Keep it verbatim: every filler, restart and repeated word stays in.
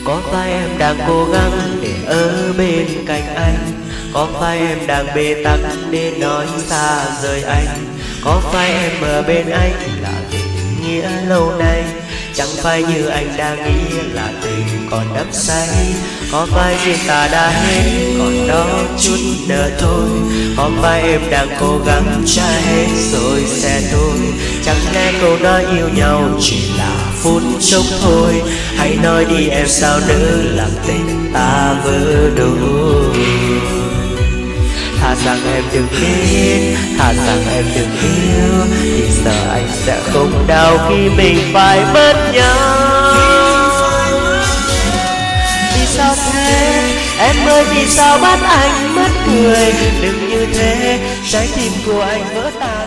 Có phải em đang cố gắng để ở bên cạnh anh? Có phải em đang bế tắc để nói xa rời anh? Có phải em ở bên anh là tình nghĩa lâu nay? Chẳng phải như anh đang nghĩ là tình còn đắm say. Có phải riêng ta đã hết còn đó chút nữa thôi? Có phải em đang cố gắng trả hết rồi sẽ thôi? Chẳng lẽ câu nói yêu nhau chỉ là phút chốc thôi? Hãy nói đi em sao nỡ làm tình ta vỡ đôi. Thà rằng em đừng biết, thà rằng em đừng yêu, thì giờ anh sẽ không đau khi mình phải mất nhau. Vì sao thế, em ơi vì sao bắt anh mất người? Đừng như thế, trái tim của anh vỡ tan.